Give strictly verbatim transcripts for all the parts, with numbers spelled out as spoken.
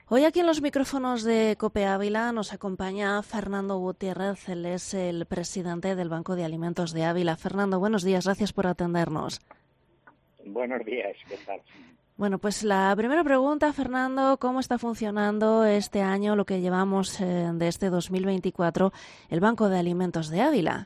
Hoy aquí en los micrófonos de COPE Ávila nos acompaña Fernando Gutiérrez, él es el presidente del Banco de Alimentos de Ávila. Fernando, buenos días, gracias por atendernos. Buenos días, ¿qué tal? Bueno, pues la primera pregunta, Fernando, ¿cómo está funcionando este año, lo que llevamos eh, de este dos mil veinticuatro, el Banco de Alimentos de Ávila?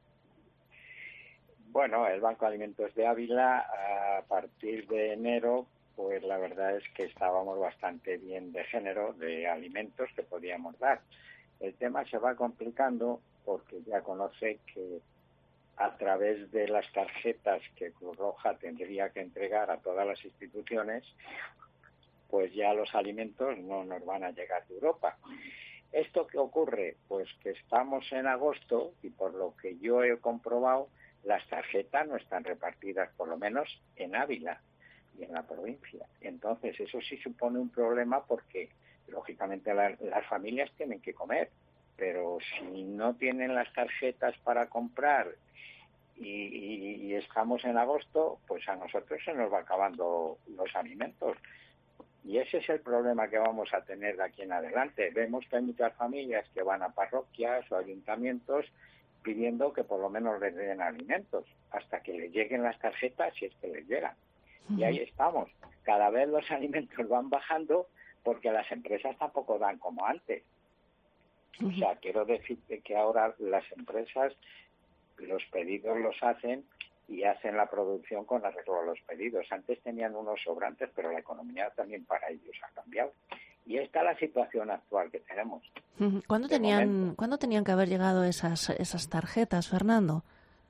Bueno, el Banco de Alimentos de Ávila, a partir de enero, pues la verdad es que estábamos bastante bien de género de alimentos que podíamos dar. El tema se va complicando porque ya conoce que a través de las tarjetas que Cruz Roja tendría que entregar a todas las instituciones, pues ya los alimentos no nos van a llegar de Europa. ¿Esto qué ocurre? Pues que estamos en agosto y por lo que yo he comprobado, las tarjetas no están repartidas, por lo menos en Ávila y en la provincia. Entonces, eso sí supone un problema porque, lógicamente, la, las familias tienen que comer, pero si no tienen las tarjetas para comprar y, y, y estamos en agosto, pues a nosotros se nos va acabando los alimentos. Y ese es el problema que vamos a tener de aquí en adelante. Vemos que hay muchas familias que van a parroquias o ayuntamientos pidiendo que por lo menos les den alimentos hasta que les lleguen las tarjetas, si es que les llegan. Uh-huh. Y ahí estamos. Cada vez los alimentos van bajando porque las empresas tampoco dan como antes. Uh-huh. O sea, quiero decirte que ahora las empresas los pedidos los hacen y hacen la producción con arreglo a los pedidos. Antes tenían unos sobrantes, pero la economía también para ellos ha cambiado. Y esta es la situación actual que tenemos. ¿Cuándo tenían, ¿cuándo tenían que haber llegado esas, esas tarjetas, Fernando?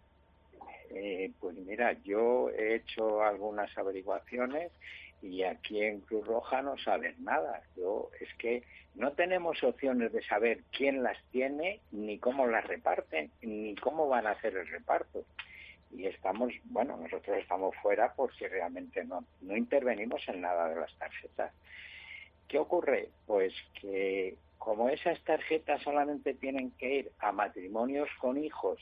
Eh, pues mira, yo he hecho algunas averiguaciones y aquí en Cruz Roja no saben nada. Yo es que no tenemos opciones de saber quién las tiene, ni cómo las reparten, ni cómo van a hacer el reparto. Y estamos, bueno, nosotros estamos fuera porque realmente no, no intervenimos en nada de las tarjetas. ¿Qué ocurre? Pues que como esas tarjetas solamente tienen que ir a matrimonios con hijos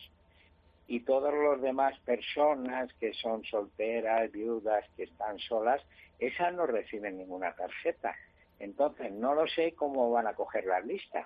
y todos los demás personas que son solteras, viudas, que están solas, esas no reciben ninguna tarjeta. Entonces, no lo sé cómo van a coger las listas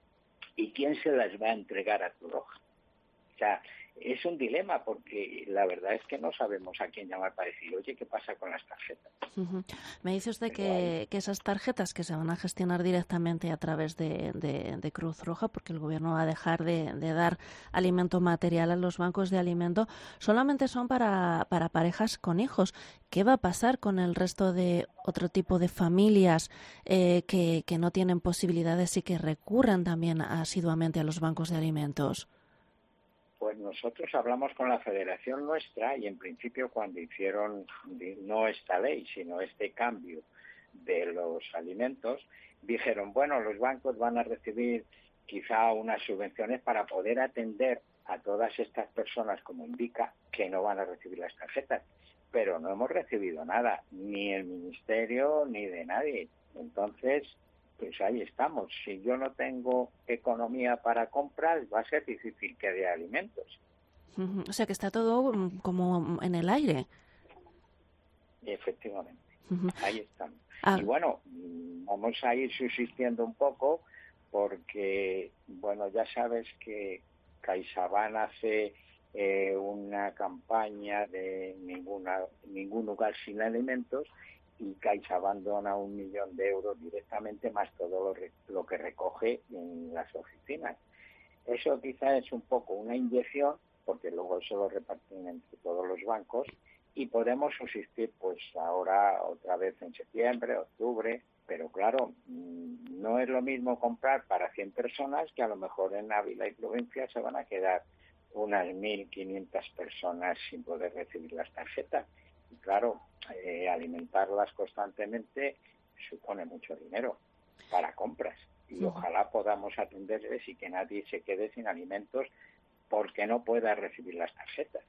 y quién se las va a entregar a Cruz Roja. O sea, es un dilema porque la verdad es que no sabemos a quién llamar para decir, oye, ¿qué pasa con las tarjetas? Uh-huh. Me dice usted que, que esas tarjetas que se van a gestionar directamente a través de, de, de Cruz Roja, porque el gobierno va a dejar de, de dar alimento material a los bancos de alimento, solamente son para, para parejas con hijos. ¿Qué va a pasar con el resto de otro tipo de familias eh, que, que no tienen posibilidades y que recurren también asiduamente a los bancos de alimentos? Pues nosotros hablamos con la federación nuestra y en principio cuando hicieron no esta ley, sino este cambio de los alimentos, dijeron, bueno, los bancos van a recibir quizá unas subvenciones para poder atender a todas estas personas, como indica, que no van a recibir las tarjetas. Pero no hemos recibido nada, ni el ministerio ni de nadie. Entonces, pues ahí estamos. Si yo no tengo economía para comprar, va a ser difícil que dé alimentos. Uh-huh. O sea que está todo como en el aire. Efectivamente, uh-huh. Ahí estamos. Ah. Y bueno, vamos a ir subsistiendo un poco porque, bueno, ya sabes que CaixaBank hace eh, una campaña de ninguna ningún lugar sin alimentos y CaixaBank dona un millón de euros directamente más todo lo, lo que recoge en las oficinas. Eso quizá es un poco una inyección, porque luego eso lo reparten entre todos los bancos y podemos subsistir pues ahora otra vez en septiembre, octubre, pero claro, no es lo mismo comprar para cien personas que a lo mejor en Ávila y provincia se van a quedar unas mil quinientas personas sin poder recibir las tarjetas. Y claro, eh, alimentarlas constantemente supone mucho dinero para compras. Y ojalá podamos atenderles y que nadie se quede sin alimentos porque no pueda recibir las tarjetas.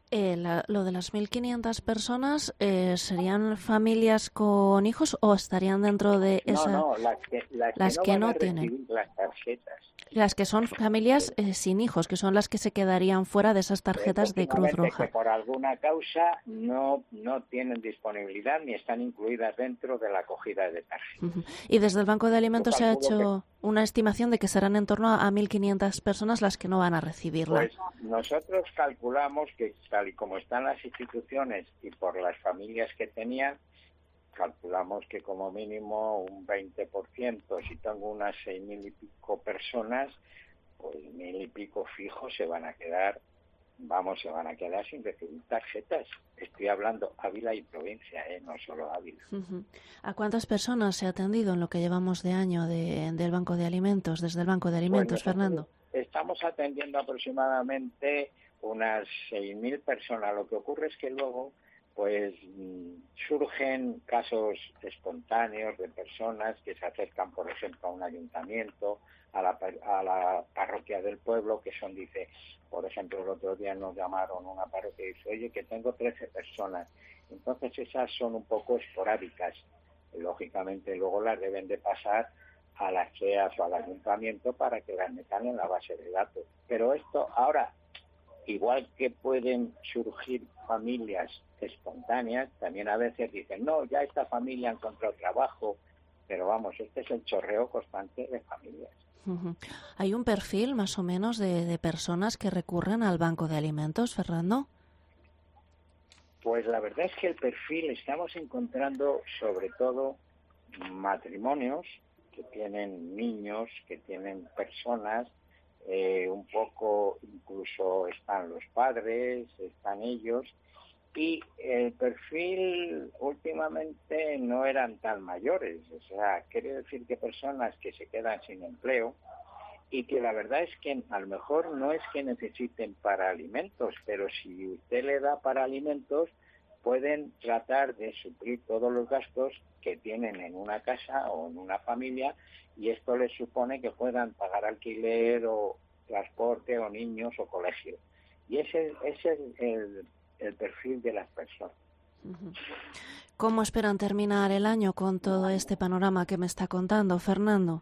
Eh, la, lo de las mil quinientas personas, eh, ¿serían familias con hijos o estarían dentro de No, esa? no, las que, las que Las no que van no a tienen. recibir las tarjetas. Las que son familias eh, sin hijos, que son las que se quedarían fuera de esas tarjetas de Cruz Efectivamente, que Roja. por alguna causa no, no tienen disponibilidad ni están incluidas dentro de la acogida de tarjetas. Uh-huh. Y desde el Banco de Yo Alimentos se ha calculo que hecho una estimación de que serán en torno a mil quinientas personas las que no van a recibirla. Pues nosotros calculamos que tal y como están las instituciones y por las familias que tenían, calculamos que como mínimo un veinte por ciento, si tengo unas seis mil y pico personas, pues mil y pico fijos se van a quedar, vamos, se van a quedar sin recibir tarjetas. Estoy hablando Ávila y provincia, ¿eh? No solo Ávila. Uh-huh. ¿A cuántas personas se ha atendido en lo que llevamos de año de, del Banco de Alimentos, desde el Banco de Alimentos, Pues Fernando? Estamos atendiendo aproximadamente unas seis mil personas. Lo que ocurre es que luego pues surgen casos espontáneos de personas que se acercan, por ejemplo, a un ayuntamiento, a la, a la parroquia del pueblo, que son, dice, por ejemplo, el otro día nos llamaron una parroquia y dice, oye, que tengo trece personas. Entonces esas son un poco esporádicas. Lógicamente luego las deben de pasar a las C E A S o al ayuntamiento para que las metan en la base de datos. Pero esto ahora, igual que pueden surgir familias espontáneas, también a veces dicen, no, ya esta familia ha encontrado trabajo, pero vamos, este es el chorreo constante de familias. Uh-huh. ¿Hay un perfil más o menos de, de personas que recurren al Banco de Alimentos, Fernando? Pues la verdad es que el perfil estamos encontrando sobre todo matrimonios que tienen niños, que tienen personas, eh, un poco incluso están los padres, están ellos, y el perfil últimamente no eran tan mayores, o sea, quiere decir que personas que se quedan sin empleo y que la verdad es que a lo mejor no es que necesiten para alimentos, pero si usted le da para alimentos, pueden tratar de suplir todos los gastos que tienen en una casa o en una familia, y esto les supone que puedan pagar alquiler o transporte o niños o colegio. Y ese, ese es el, el perfil de las personas. ¿Cómo esperan terminar el año con todo este panorama que me está contando, Fernando?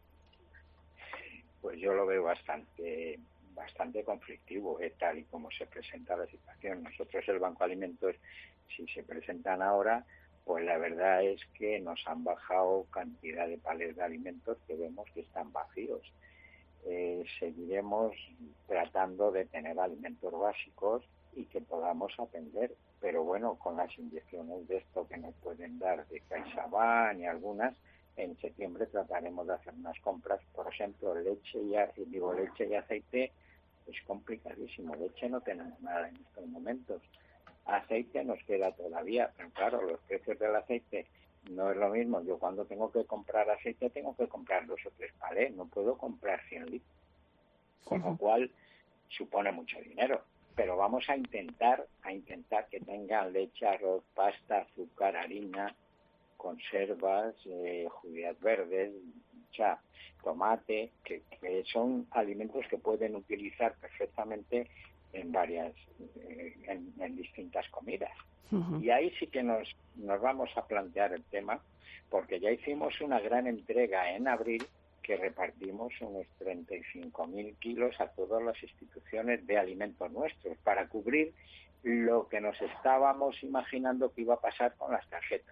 Pues yo lo veo bastante bastante conflictivo, ¿eh? Tal y como se presenta la situación. Nosotros, el Banco de Alimentos, si se presentan ahora, pues la verdad es que nos han bajado cantidad de palés de alimentos que vemos que están vacíos. Eh, seguiremos tratando de tener alimentos básicos y que podamos atender, pero bueno, con las inyecciones de esto que nos pueden dar de CaixaBank y algunas, en septiembre trataremos de hacer unas compras, por ejemplo, leche y, digo, leche y aceite. Es complicadísimo. Leche no tenemos nada en estos momentos. Aceite nos queda todavía, pero claro, los precios del aceite no es lo mismo. Yo cuando tengo que comprar aceite tengo que comprar dos o tres palés, no puedo comprar cien litros. Con lo cual supone mucho dinero. Pero vamos a intentar, a intentar que tengan leche, arroz, pasta, azúcar, harina, conservas, eh, judías verdes, cha, tomate, que, que son alimentos que pueden utilizar perfectamente en varias, eh, en, en distintas comidas. Uh-huh. Y ahí sí que nos, nos vamos a plantear el tema, porque ya hicimos una gran entrega en abril que repartimos unos treinta y cinco mil kilos a todas las instituciones de alimentos nuestros para cubrir lo que nos estábamos imaginando que iba a pasar con las tarjetas.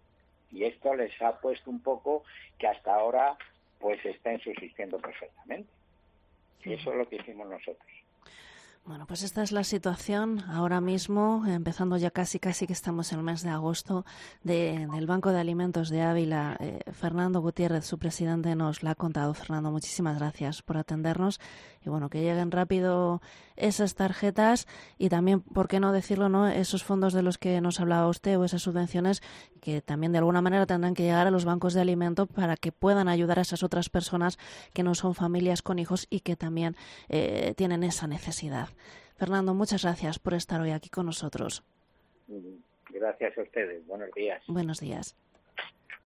Y esto les ha puesto un poco que hasta ahora pues estén subsistiendo perfectamente. Y eso es lo que hicimos nosotros. Bueno, pues esta es la situación ahora mismo, empezando ya casi casi que estamos en el mes de agosto, de, del Banco de Alimentos de Ávila. Eh, Fernando Gutiérrez, su presidente, nos la ha contado. Fernando, muchísimas gracias por atendernos y bueno, que lleguen rápido esas tarjetas y también, por qué no decirlo, ¿no?, esos fondos de los que nos hablaba usted o esas subvenciones que también de alguna manera tendrán que llegar a los bancos de alimentos para que puedan ayudar a esas otras personas que no son familias con hijos y que también eh, tienen esa necesidad. Fernando, muchas gracias por estar hoy aquí con nosotros. Gracias a ustedes. Buenos días. Buenos días.